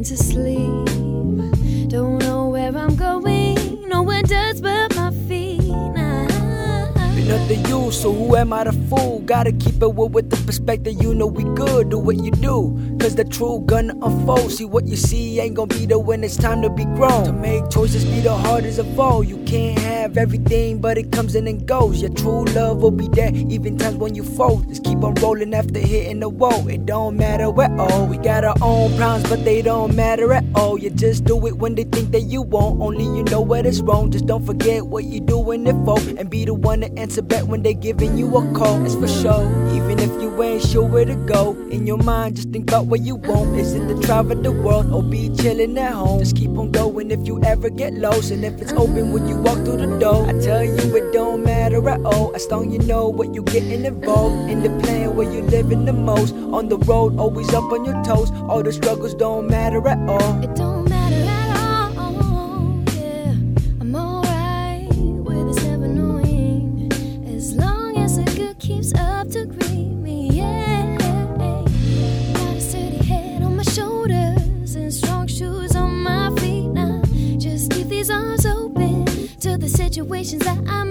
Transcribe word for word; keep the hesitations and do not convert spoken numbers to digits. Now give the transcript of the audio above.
trying to sleep. Don't know where I'm going, no one does but my feet. Nah. Been up to you, so who am I the fool? Gotta keep it with, with the perspective, you know we good. Do what you do, cause the truth gonna unfold. See what you see ain't gonna be there when it's time to be grown. To make choices be the hardest of all. You can't have everything, but it comes in and goes. Your true love will be there, even times when you fold. Just keep on rolling after hitting the wall. It don't matter at all. We got our own problems, but they don't matter at all. You just do it when they think that you won't. Only you know what is wrong. Just don't forget what you doing it for, and be the one to answer back when they giving you a call. That's for sure. Even if you ain't sure where to go, in your mind just think about where you want. Is it to travel the world or be chilling at home? Just keep on going if you ever get lost, and if it's open when you walk through the door. I tell you it don't matter at all, as long you know what you getting involved in the plan where you living the most. On the road, always up on your toes. All the struggles don't matter at all. It don't matter at all, yeah. I'm alright with this never knowing, as long as the good keeps up to greet me, yeah. Got a steady head on my shoulders and strong shoes on my feet now. Just keep these arms open to the situations that I